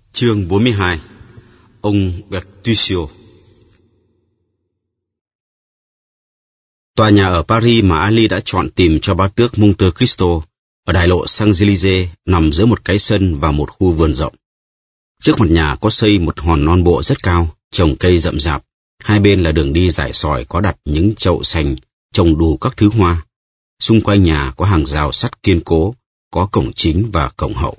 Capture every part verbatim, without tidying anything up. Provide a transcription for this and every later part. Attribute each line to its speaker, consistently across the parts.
Speaker 1: Chương bốn mươi hai. Ông Bertuccio. Tòa nhà ở Paris mà Ali đã chọn tìm cho bá tước Monte Cristo ở đại lộ Champs-Élysées nằm giữa một cái sân và một khu vườn rộng. Trước mặt nhà có xây một hòn non bộ rất cao, trồng cây rậm rạp. Hai bên là đường đi rải sỏi có đặt những chậu sành, trồng đủ các thứ hoa. Xung quanh nhà có hàng rào sắt kiên cố, có cổng chính và cổng hậu.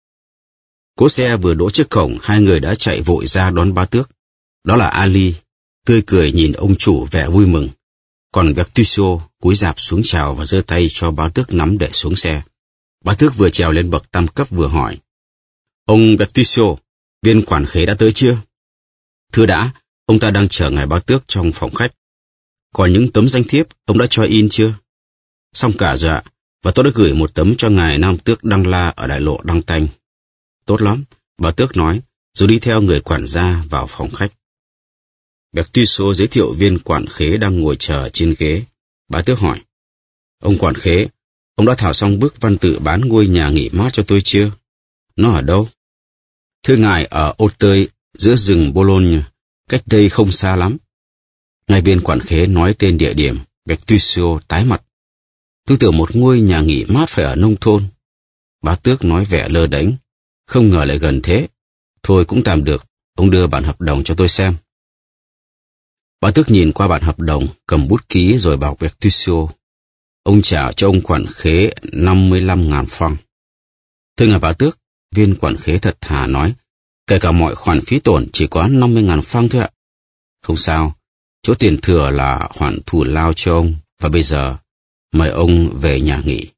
Speaker 1: Cỗ xe vừa đỗ trước cổng, hai người đã chạy vội ra đón bá tước. Đó là Ali, tươi cười nhìn ông chủ vẻ vui mừng. Còn Bertuccio cúi rạp xuống chào và giơ tay cho bá tước nắm để xuống xe. Bá tước vừa trèo lên bậc tam cấp vừa hỏi: "Ông Bertuccio, viên quản khế đã tới chưa?" "Thưa đã, ông ta đang chờ ngài bá tước trong phòng khách." "Còn những tấm danh thiếp ông đã cho in chưa?" "Xong cả rồi ạ, và tôi đã gửi một tấm cho ngài nam tước Đăng La ở đại lộ Đăng Tanh." "Tốt lắm," bá tước nói, rồi đi theo người quản gia vào phòng khách. Bertuccio giới thiệu viên quản khế đang ngồi chờ trên ghế. Bá tước hỏi: "Ông quản khế, ông đã thảo xong bức văn tự bán ngôi nhà nghỉ mát cho tôi chưa?" "Nó ở đâu?" "Thưa ngài, ở Auteuil, giữa rừng Boulogne, cách đây không xa lắm." Ngay viên quản khế nói tên địa điểm, Bertuccio tái mặt. "Tôi tưởng một ngôi nhà nghỉ mát phải ở nông thôn." Bá tước nói vẻ lơ đễnh: "Không ngờ lại gần thế. Thôi cũng tạm được, ông đưa bản hợp đồng cho tôi xem." Bá tước nhìn qua bản hợp đồng, cầm bút ký rồi bảo Bertuccio: "Ông trả cho ông quản khế năm mươi lăm ngàn franc." "Thưa ngài bá tước," viên quản khế thật thà nói, "kể cả mọi khoản phí tổn chỉ có năm mươi ngàn franc thôi ạ." "Không sao, chỗ tiền thừa là khoản thù lao cho ông, và bây giờ mời ông về nhà nghỉ."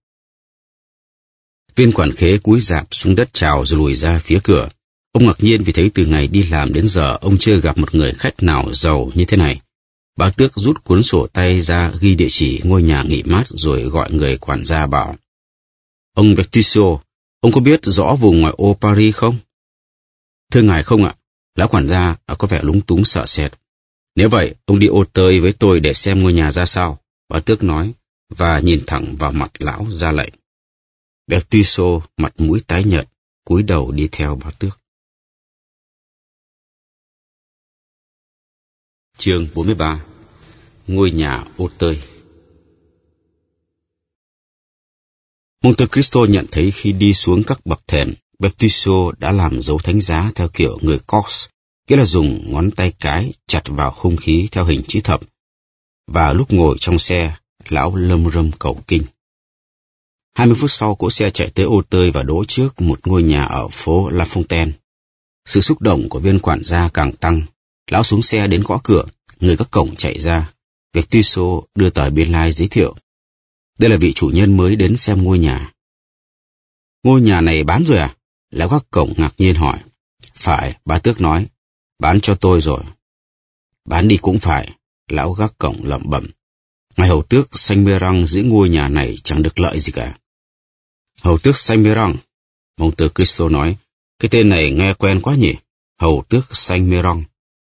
Speaker 1: Viên quản khế cúi rạp xuống đất chào rồi lùi ra phía cửa. Ông ngạc nhiên vì thấy từ ngày đi làm đến giờ ông chưa gặp một người khách nào giàu như thế này. Bá tước rút cuốn sổ tay ra ghi địa chỉ ngôi nhà nghỉ mát rồi gọi người quản gia bảo: "Ông Bertuccio, ông có biết rõ vùng ngoại ô Paris không?" "Thưa ngài không ạ." Lão quản gia có vẻ lúng túng sợ sệt. "Nếu vậy, ông đi Auteuil với tôi để xem ngôi nhà ra sao," bá tước nói, và nhìn thẳng vào mặt lão ra lệnh. Bertuccio mặt mũi tái nhợt, cúi đầu đi theo bá tước. Chương bốn mươi ba. Ngôi nhà Auteuil. Monte Cristo nhận thấy khi đi xuống các bậc thềm, Bertuccio đã làm dấu thánh giá theo kiểu người Corse, nghĩa là dùng ngón tay cái chặt vào không khí theo hình chữ thập. Và lúc ngồi trong xe, lão lâm râm cầu kinh. Hai mươi phút sau, cỗ xe chạy tới Auteuil và đỗ trước một ngôi nhà ở phố La Fontaine. Sự xúc động của viên quản gia càng tăng. Lão xuống xe đến gõ cửa, người gác cổng chạy ra. Bertuccio đưa tờ biên lai giới thiệu: "Đây là vị chủ nhân mới đến xem ngôi nhà." "Ngôi nhà này bán rồi à?" Lão gác cổng ngạc nhiên hỏi. "Phải," bá tước nói, "bán cho tôi rồi." "Bán đi cũng phải," lão gác cổng lẩm bẩm. "Ngài hầu tước Saint-Méran giữ ngôi nhà này chẳng được lợi gì cả." "Hầu tước Saint-Méran?" Monte Cristo nói, "cái tên này nghe quen quá nhỉ? Hầu tước Saint-Méran.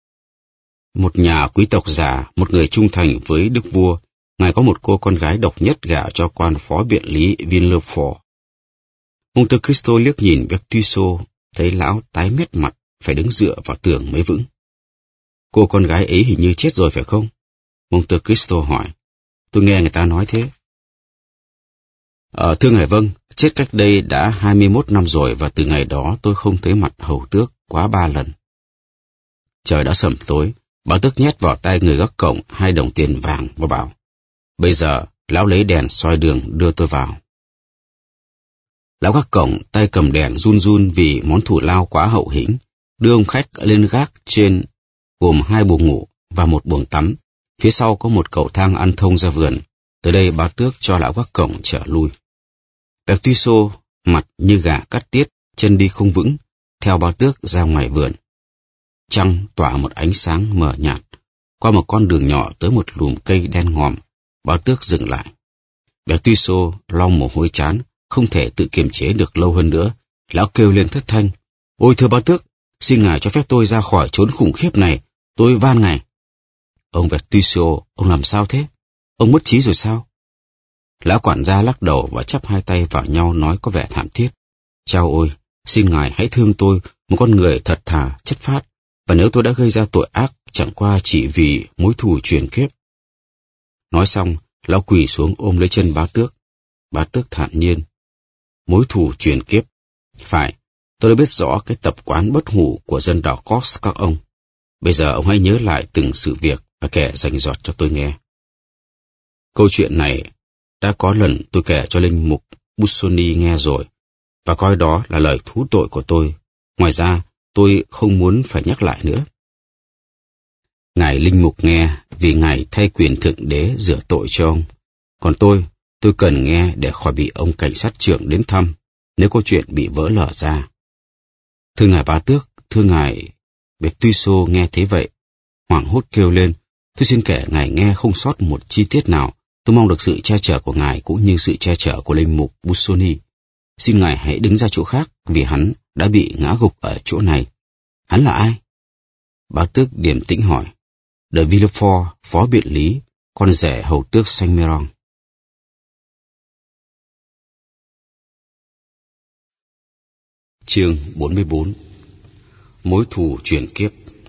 Speaker 1: Một nhà quý tộc già, một người trung thành với đức vua. Ngài có một cô con gái độc nhất gả cho quan phó biện lý Villefort." Monte Cristo liếc nhìn Bertuccio, thấy lão tái mét mặt, phải đứng dựa vào tường mới vững. "Cô con gái ấy hình như chết rồi phải không?" Monte Cristo hỏi. "Tôi nghe người ta nói thế." Ờ, thưa ngài vâng, chết cách đây đã hai mươi mốt năm rồi, và từ ngày đó tôi không thấy mặt hầu tước quá ba lần. Trời đã sẩm tối, bá tước nhét vào tay người gác cổng hai đồng tiền vàng và bảo: "Bây giờ lão lấy đèn soi đường đưa tôi vào." Lão gác cổng tay cầm đèn run run vì món thù lao quá hậu hĩnh, đưa ông khách lên gác trên, gồm hai buồng ngủ và một buồng tắm. Phía sau có một cầu thang ăn thông ra vườn. Tới đây bá tước cho lão gác cổng trở lui. Bertuccio mặt như gà cắt tiết, chân đi không vững, theo bá tước ra ngoài vườn. Trăng tỏa một ánh sáng mờ nhạt. Qua một con đường nhỏ tới một lùm cây đen ngòm, bá tước dừng lại. Bertuccio lau mồ hôi trán, không thể tự kiềm chế được lâu hơn nữa. Lão kêu lên thất thanh: "Ôi thưa bá tước, xin ngài cho phép tôi ra khỏi chốn khủng khiếp này, tôi van ngài." "Ông Bertuccio, ông làm sao thế? Ông mất trí rồi sao?" Lão quản gia lắc đầu và chắp hai tay vào nhau nói có vẻ thảm thiết: "Chao ôi, xin ngài hãy thương tôi, một con người thật thà, chất phác, và nếu tôi đã gây ra tội ác chẳng qua chỉ vì mối thù truyền kiếp. Nói xong, lão quỳ xuống ôm lấy chân bá tước. Bá tước thản nhiên. Mối thù truyền kiếp. Phải, tôi đã biết rõ cái tập quán bất hủ của dân đảo Corse các ông. Bây giờ ông hãy nhớ lại từng sự việc và kể rành rọt cho tôi nghe. Câu chuyện này đã có lần tôi kể cho linh mục Busoni nghe rồi, và coi đó là lời thú tội của tôi. Ngoài ra, tôi không muốn phải nhắc lại nữa. Ngài linh mục nghe vì ngài thay quyền thượng đế rửa tội cho ông. Còn tôi, tôi cần nghe để khỏi bị ông cảnh sát trưởng đến thăm nếu câu chuyện bị vỡ lở ra. Thưa ngài bá tước, thưa ngài... Bertuccio nghe thế vậy, hoảng hốt kêu lên, tôi xin kể ngài nghe không sót một chi tiết nào. Tôi mong được sự che chở của ngài cũng như sự che chở của linh mục Busoni. Xin ngài hãy đứng ra chỗ khác vì hắn đã bị ngã gục ở chỗ này. Hắn là ai? Bá tước điềm tĩnh hỏi. De Villefort, phó biện lý, con rể hầu tước Saint-Méran. Chương bốn mươi bốn. Mối thù chuyển kiếp.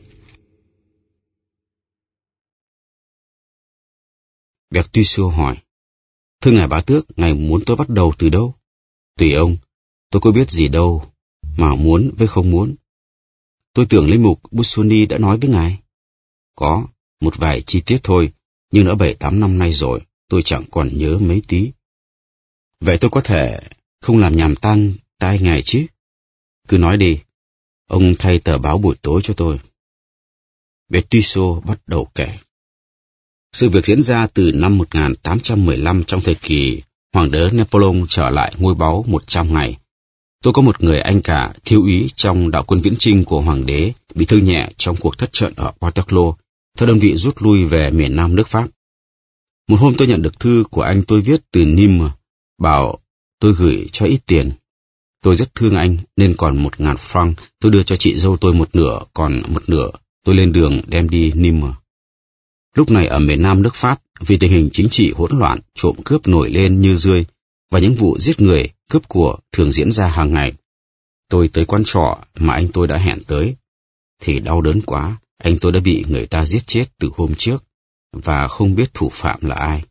Speaker 1: Bertuccio hỏi. Thưa ngài bá tước, ngài muốn tôi bắt đầu từ đâu? Tùy ông, tôi có biết gì đâu, mà muốn với không muốn. Tôi tưởng linh mục Busoni đã nói với ngài. Có, một vài chi tiết thôi, nhưng đã bảy tám năm nay rồi, tôi chẳng còn nhớ mấy tí. Vậy tôi có thể không làm nhàm tan tai ngài chứ? Cứ nói đi, ông thay tờ báo buổi tối cho tôi. Bertuccio bắt đầu kể. Sự việc diễn ra từ năm một nghìn tám trăm mười lăm trong thời kỳ Hoàng đế Napoleon trở lại ngôi báu một trăm ngày. Tôi có một người anh cả thiếu úy trong đạo quân viễn chinh của Hoàng đế bị thương nhẹ trong cuộc thất trận ở Waterloo, theo đơn vị rút lui về miền Nam nước Pháp. Một hôm tôi nhận được thư của anh tôi viết từ Nîmes, bảo tôi gửi cho ít tiền. Tôi rất thương anh nên còn một ngàn franc tôi đưa cho chị dâu tôi một nửa, còn một nửa tôi lên đường đem đi Nîmes. Lúc này ở miền Nam nước Pháp, vì tình hình chính trị hỗn loạn, trộm cướp nổi lên như dươi, và những vụ giết người, cướp của thường diễn ra hàng ngày. Tôi tới quán trọ mà anh tôi đã hẹn tới, thì đau đớn quá, anh tôi đã bị người ta giết chết từ hôm trước, và không biết thủ phạm là ai.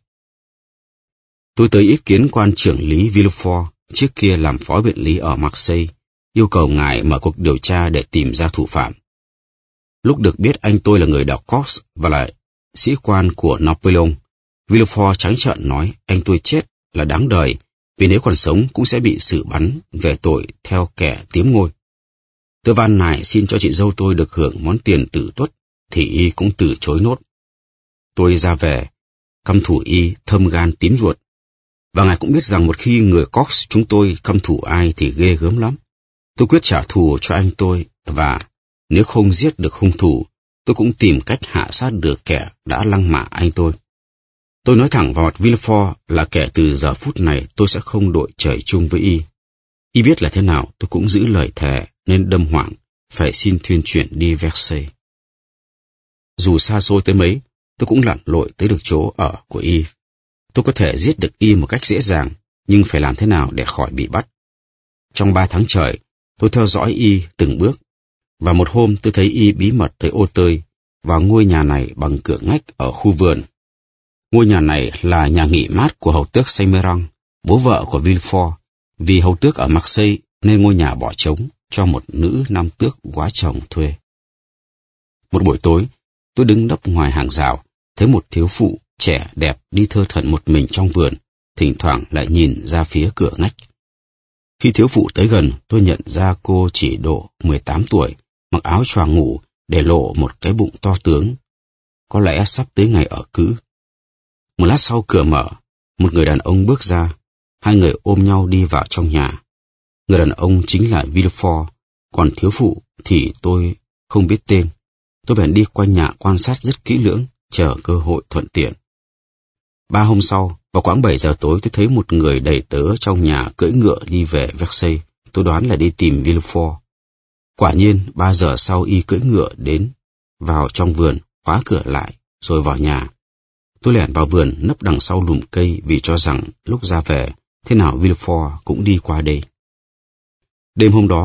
Speaker 1: Tôi tới ý kiến quan trưởng lý Villefort, trước kia làm phó biện lý ở Marseille, yêu cầu ngài mở cuộc điều tra để tìm ra thủ phạm. Lúc được biết anh tôi là người đảo Corse và lại sĩ quan của Napoleon, Villefort trắng trợn nói anh tôi chết là đáng đời, vì nếu còn sống cũng sẽ bị xử bắn về tội theo kẻ tiếm ngôi. Tôi van nài xin cho chị dâu tôi được hưởng món tiền tử tuất, thì y cũng từ chối nốt. Tôi ra về, căm thủ y thâm gan tím ruột, và ngài cũng biết rằng một khi người Corse chúng tôi căm thủ ai thì ghê gớm lắm. Tôi quyết trả thù cho anh tôi, và nếu không giết được hung thủ, tôi cũng tìm cách hạ sát được kẻ đã lăng mạ anh tôi. Tôi nói thẳng vào mặt Villefort là kể từ giờ phút này tôi sẽ không đội trời chung với y. Y biết là thế nào tôi cũng giữ lời thề nên đâm hoảng, phải xin thuyên chuyển đi Versailles. Dù xa xôi tới mấy, tôi cũng lặn lội tới được chỗ ở của y. Tôi có thể giết được y một cách dễ dàng, nhưng phải làm thế nào để khỏi bị bắt. Trong ba tháng trời, tôi theo dõi y từng bước, và một hôm tôi thấy y bí mật tới ô tơi vào ngôi nhà này bằng cửa ngách ở khu vườn. Ngôi nhà này là nhà nghỉ mát của hầu tước Saint-Méran, bố vợ của Villefort, vì hầu tước ở Marseille nên ngôi nhà bỏ trống cho một nữ nam tước góa chồng thuê. Một buổi tối, tôi đứng nấp ngoài hàng rào, thấy một thiếu phụ trẻ đẹp đi thơ thẩn một mình trong vườn, thỉnh thoảng lại nhìn ra phía cửa ngách. Khi thiếu phụ tới gần, tôi nhận ra cô chỉ độ mười tám tuổi, mặc áo choàng ngủ, để lộ một cái bụng to tướng. Có lẽ sắp tới ngày ở cữ. Một lát sau cửa mở, một người đàn ông bước ra, hai người ôm nhau đi vào trong nhà. Người đàn ông chính là Villefort, còn thiếu phụ thì tôi không biết tên. Tôi bèn đi quanh nhà quan sát rất kỹ lưỡng, chờ cơ hội thuận tiện. Ba hôm sau, vào khoảng bảy giờ tối tôi thấy một người đầy tớ trong nhà cưỡi ngựa đi về Versailles, tôi đoán là đi tìm Villefort. Quả nhiên, ba giờ sau y cưỡi ngựa đến, vào trong vườn, khóa cửa lại, rồi vào nhà. Tôi lẻn vào vườn nấp đằng sau lùm cây vì cho rằng lúc ra về, thế nào Villefort cũng đi qua đây. Đêm hôm đó,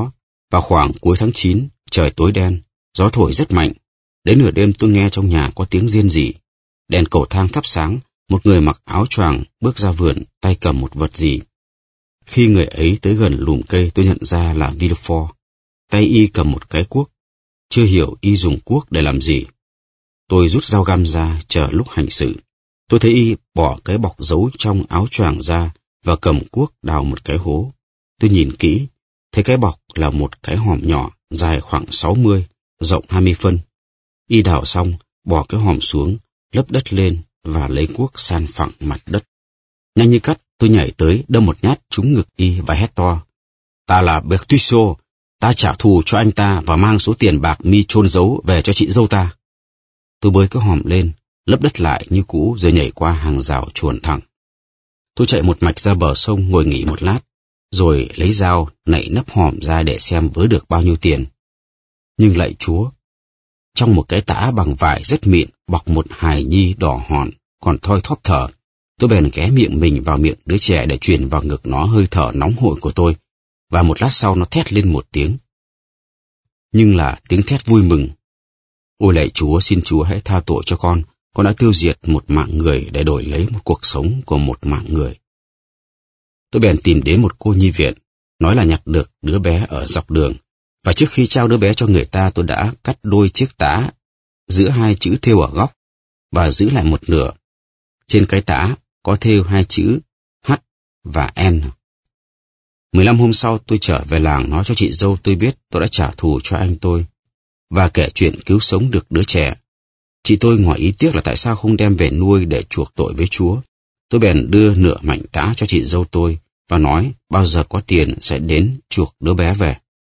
Speaker 1: Vào khoảng cuối tháng chín, trời tối đen, gió thổi rất mạnh. Đến nửa đêm tôi nghe trong nhà có tiếng rên rỉ. Đèn cầu thang thắp sáng, một người mặc áo choàng bước ra vườn, tay cầm một vật gì. Khi người ấy tới gần lùm cây, tôi nhận ra là Villefort. Tay y cầm một cái cuốc. Chưa hiểu y dùng cuốc để làm gì. Tôi rút dao găm ra, chờ lúc hành sự. Tôi thấy y bỏ cái bọc giấu trong áo choàng ra và cầm cuốc đào một cái hố. Tôi nhìn kỹ, thấy cái bọc là một cái hòm nhỏ, dài khoảng sáu mươi, rộng hai mươi phân. Y đào xong, bỏ cái hòm xuống, lấp đất lên và lấy cuốc san phẳng mặt đất. Nhanh như cắt, tôi nhảy tới, đâm một nhát trúng ngực y và hét to. Ta là Bertuccio, ta trả thù cho anh ta và mang số tiền bạc mi chôn giấu về cho chị dâu ta. Tôi bới cái hòm lên, lấp đất lại như cũ rồi nhảy qua hàng rào chuồn thẳng. Tôi chạy một mạch ra bờ sông ngồi nghỉ một lát, rồi lấy dao nạy nắp hòm ra để xem vớ được bao nhiêu tiền. Nhưng lạy Chúa, trong một cái tã bằng vải rất mịn bọc một hài nhi đỏ hòn, còn thoi thóp thở. Tôi bèn ghé miệng mình vào miệng đứa trẻ để truyền vào ngực nó hơi thở nóng hổi của tôi, và một lát sau nó thét lên một tiếng. Nhưng là tiếng thét vui mừng. Ôi lạy Chúa, xin Chúa hãy tha tội cho con, con đã tiêu diệt một mạng người để đổi lấy một cuộc sống của một mạng người. Tôi bèn tìm đến một cô nhi viện, nói là nhặt được đứa bé ở dọc đường, và trước khi trao đứa bé cho người ta tôi đã cắt đôi chiếc tã giữa hai chữ thêu ở góc, và giữ lại một nửa. Trên cái tã có thêu hai chữ H và N. Mười lăm hôm sau tôi trở về làng nói cho chị dâu tôi biết tôi đã trả thù cho anh tôi, và kể chuyện cứu sống được đứa trẻ. Chị tôi ngoài ý tiếc là tại sao không đem về nuôi để chuộc tội với Chúa. Tôi bèn đưa nửa mảnh tã cho chị dâu tôi, và nói bao giờ có tiền sẽ đến chuộc đứa bé về.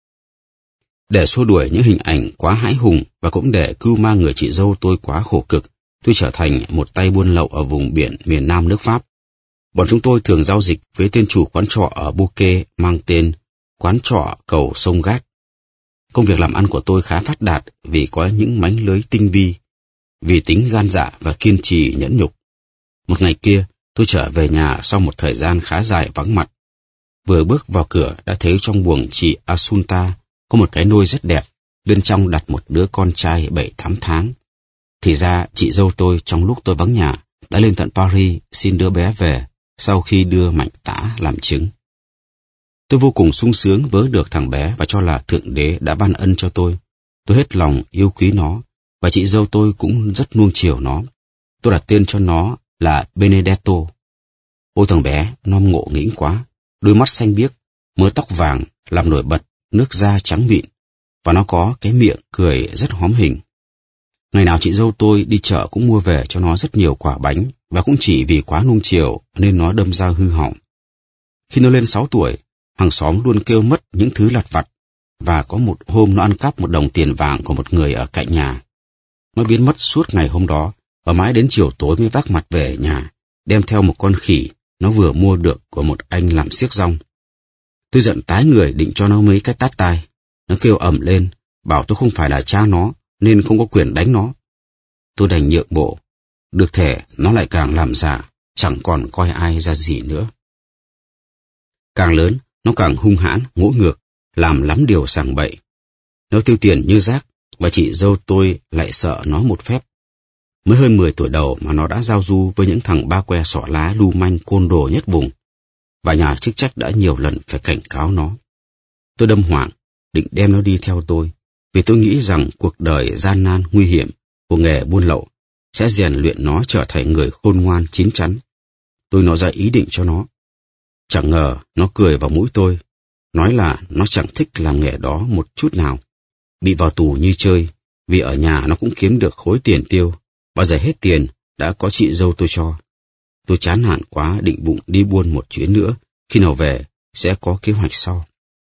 Speaker 1: Để xua đuổi những hình ảnh quá hãi hùng và cũng để cứu mang người chị dâu tôi quá khổ cực, tôi trở thành một tay buôn lậu ở vùng biển miền Nam nước Pháp. Bọn chúng tôi thường giao dịch với tên chủ quán trọ ở Bouquet mang tên Quán trọ cầu sông Gác. Công việc làm ăn của tôi khá phát đạt vì có những mánh lưới tinh vi, vì tính gan dạ và kiên trì nhẫn nhục. Một ngày kia, tôi trở về nhà sau một thời gian khá dài vắng mặt. Vừa bước vào cửa đã thấy trong buồng chị Asunta có một cái nôi rất đẹp, bên trong đặt một đứa con trai bảy tám tháng. Thì ra chị dâu tôi trong lúc tôi vắng nhà đã lên tận Paris xin đứa bé về sau khi đưa mảnh tã làm chứng. Tôi vô cùng sung sướng vớ được thằng bé và cho là Thượng Đế đã ban ân cho tôi. Tôi hết lòng yêu quý nó, và chị dâu tôi cũng rất nuông chiều nó. Tôi đặt tên cho nó là Benedetto. Ôi thằng bé, nó ngộ nghĩnh quá, đôi mắt xanh biếc, mớ tóc vàng làm nổi bật nước da trắng mịn, và nó có cái miệng cười rất hóm hình. Ngày nào chị dâu tôi đi chợ cũng mua về cho nó rất nhiều quả bánh, và cũng chỉ vì quá nuông chiều nên nó đâm ra hư hỏng. Khi nó lên sáu tuổi, hàng xóm luôn kêu mất những thứ lặt vặt, và có một hôm nó ăn cắp một đồng tiền vàng của một người ở cạnh nhà. Nó biến mất suốt ngày hôm đó, và mãi đến chiều tối mới vác mặt về nhà, đem theo một con khỉ nó vừa mua được của một anh làm xiếc rong. Tôi giận tái người định cho nó mấy cái tát tai. Nó kêu ầm lên, bảo tôi không phải là cha nó, nên không có quyền đánh nó. Tôi đành nhượng bộ. Được thể, nó lại càng làm giả, chẳng còn coi ai ra gì nữa. Càng lớn, nó càng hung hãn, ngỗ ngược, làm lắm điều sảng bậy. Nó tiêu tiền như rác, và chị dâu tôi lại sợ nó một phép. Mới hơn mười tuổi đầu mà nó đã giao du với những thằng ba que xỏ lá lưu manh côn đồ nhất vùng, và nhà chức trách đã nhiều lần phải cảnh cáo nó. Tôi đâm hoảng, định đem nó đi theo tôi, vì tôi nghĩ rằng cuộc đời gian nan nguy hiểm của nghề buôn lậu sẽ rèn luyện nó trở thành người khôn ngoan chín chắn. Tôi nói ra ý định cho nó. Chẳng ngờ nó cười vào mũi tôi, nói là nó chẳng thích làm nghề đó một chút nào. Bị vào tù như chơi, vì ở nhà nó cũng kiếm được khối tiền tiêu, bao giờ hết tiền đã có chị dâu tôi cho. Tôi chán nản quá định bụng đi buôn một chuyến nữa, khi nào về sẽ có kế hoạch sau.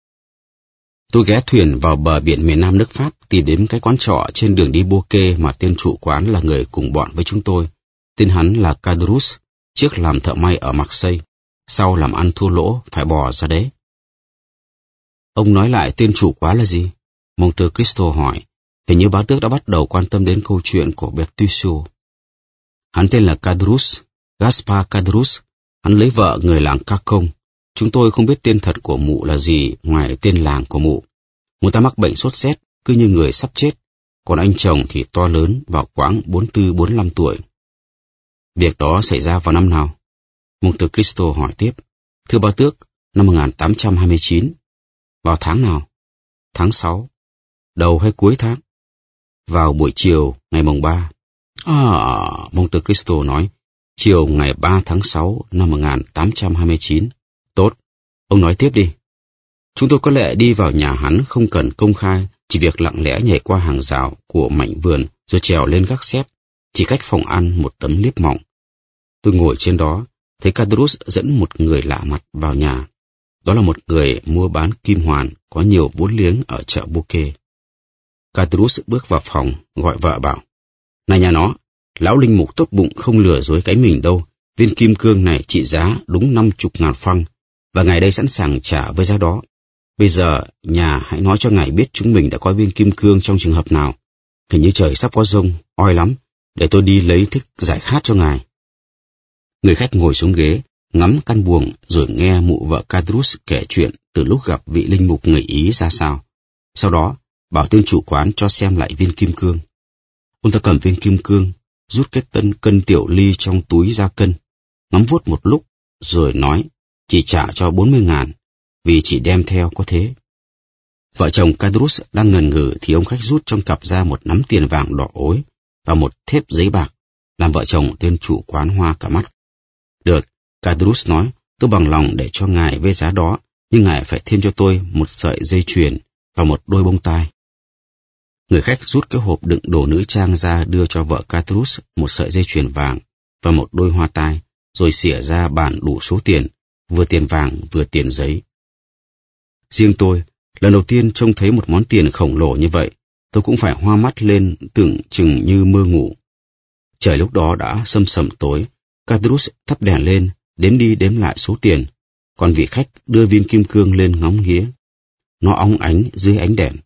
Speaker 1: Tôi ghé thuyền vào bờ biển miền Nam nước Pháp tìm đến cái quán trọ trên đường đi Bouquet mà tên chủ quán là người cùng bọn với chúng tôi. Tên hắn là Cadrus, trước làm thợ may ở Marseille, sau làm ăn thua lỗ phải bỏ ra đấy. Ông nói lại tên chủ quán là gì? Monte Cristo hỏi. Hình như bá tước đã bắt đầu quan tâm đến câu chuyện của Bertuccio. Hắn tên là Cadrus, Gaspar Cadrus. Hắn lấy vợ người làng Cacon. Chúng tôi không biết tên thật của mụ là gì ngoài tên làng của mụ. Mụ ta mắc bệnh sốt rét, cứ như người sắp chết, còn anh chồng thì to lớn vào quãng bốn mươi tư bốn mươi lăm tuổi. Việc đó xảy ra vào năm nào? Mục tử Cristo hỏi tiếp. Thưa Bá Tước, năm một nghìn tám trăm hai mươi chín. Vào tháng nào? Tháng sáu. Đầu hay cuối tháng? Vào buổi chiều ngày mùng ba. À, Mục tử Cristo nói, chiều ngày ba tháng sáu năm một nghìn tám trăm hai mươi chín. Tốt, ông nói tiếp đi. Chúng tôi có lẽ đi vào nhà hắn không cần công khai, chỉ việc lặng lẽ nhảy qua hàng rào của mảnh vườn rồi trèo lên gác xếp, chỉ cách phòng ăn một tấm liếp mỏng. Tôi ngồi trên đó, thấy Cadrus dẫn một người lạ mặt vào nhà. Đó là một người mua bán kim hoàn có nhiều vốn liếng ở chợ Bouquet. Cadrus bước vào phòng, gọi vợ bảo, này nhà nó, lão linh mục tốt bụng không lừa dối cái mình đâu, viên kim cương này trị giá đúng năm chục ngàn franc, và ngài đây sẵn sàng trả với giá đó. Bây giờ, nhà hãy nói cho ngài biết chúng mình đã có viên kim cương trong trường hợp nào. Hình như trời sắp có giông, oi lắm, để tôi đi lấy thức giải khát cho ngài. Người khách ngồi xuống ghế, ngắm căn buồng rồi nghe mụ vợ Cadrus kể chuyện từ lúc gặp vị linh mục người Ý ra sao. Sau đó, bảo tên chủ quán cho xem lại viên kim cương. Ông ta cầm viên kim cương, rút cái tân cân tiểu ly trong túi ra cân, ngắm vuốt một lúc, rồi nói, chỉ trả cho bốn mươi ngàn, vì chỉ đem theo có thế. Vợ chồng Cadrus đang ngần ngừ thì ông khách rút trong cặp ra một nắm tiền vàng đỏ ối và một thép giấy bạc, làm vợ chồng tên chủ quán hoa cả mắt. Được, Cadrus nói, tôi bằng lòng để cho ngài với giá đó, nhưng ngài phải thêm cho tôi một sợi dây chuyền và một đôi bông tai. Người khách rút cái hộp đựng đồ nữ trang ra đưa cho vợ Cadrus một sợi dây chuyền vàng và một đôi hoa tai, rồi xỉa ra bản đủ số tiền, vừa tiền vàng vừa tiền giấy. Riêng tôi, lần đầu tiên trông thấy một món tiền khổng lồ như vậy, tôi cũng phải hoa mắt lên tưởng chừng như mơ ngủ. Trời lúc đó đã sâm sẩm tối, Cadrus thắp đèn lên, đếm đi đếm lại số tiền, còn vị khách đưa viên kim cương lên ngóng nghía. Nó óng ánh dưới ánh đèn.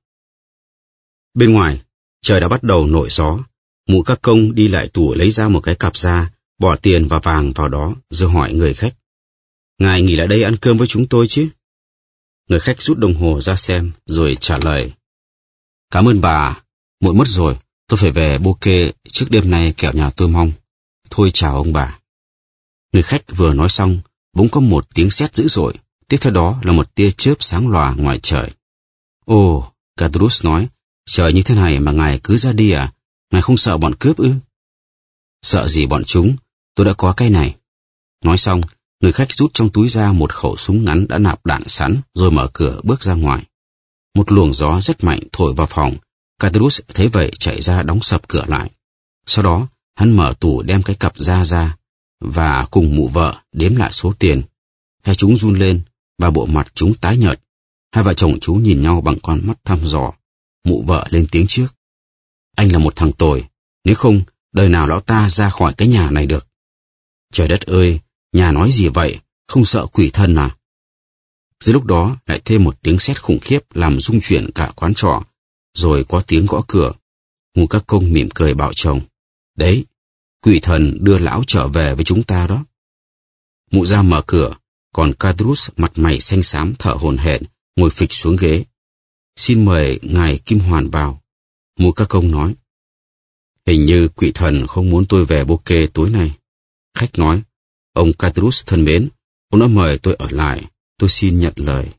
Speaker 1: Bên ngoài, trời đã bắt đầu nổi gió. Mụ các công đi lại tủ lấy ra một cái cặp da, bỏ tiền và vàng vào đó, rồi hỏi người khách. Ngài nghỉ lại đây ăn cơm với chúng tôi chứ? Người khách rút đồng hồ ra xem, rồi trả lời. Cảm ơn bà, muộn mất rồi, tôi phải về Bouquet trước đêm nay kẻo nhà tôi mong. Thôi chào ông bà. Người khách vừa nói xong, bỗng có một tiếng sét dữ dội, tiếp theo đó là một tia chớp sáng lòa ngoài trời. Ồ, Cadrus nói, trời như thế này mà ngài cứ ra đi à? Ngài không sợ bọn cướp ư? Sợ gì bọn chúng, tôi đã có cái này. Nói xong, người khách rút trong túi ra một khẩu súng ngắn đã nạp đạn sẵn, rồi mở cửa bước ra ngoài. Một luồng gió rất mạnh thổi vào phòng. Cadrus thấy vậy chạy ra đóng sập cửa lại. Sau đó, hắn mở tủ đem cái cặp da ra, và cùng mụ vợ đếm lại số tiền. Hai chúng run lên, và bộ mặt chúng tái nhợt. Hai vợ chồng chú nhìn nhau bằng con mắt thăm dò. Mụ vợ lên tiếng trước. Anh là một thằng tồi, nếu không, đời nào lão ta ra khỏi cái nhà này được. Trời đất ơi, nhà nói gì vậy, không sợ quỷ thần à? Dưới lúc đó lại thêm một tiếng sét khủng khiếp làm rung chuyển cả quán trọ, rồi có tiếng gõ cửa. Mụ các công mỉm cười bảo chồng. Đấy, quỷ thần đưa lão trở về với chúng ta đó. Mụ ra mở cửa, còn Cadrus mặt mày xanh xám thở hổn hển, ngồi phịch xuống ghế. Xin mời ngài Kim Hoàn vào. Mụ các công nói. Hình như quỷ thần không muốn tôi về Bouquet tối nay. Khách nói. Ông Cadrus thân mến, ông đã mời tôi ở lại, tôi xin nhận lời.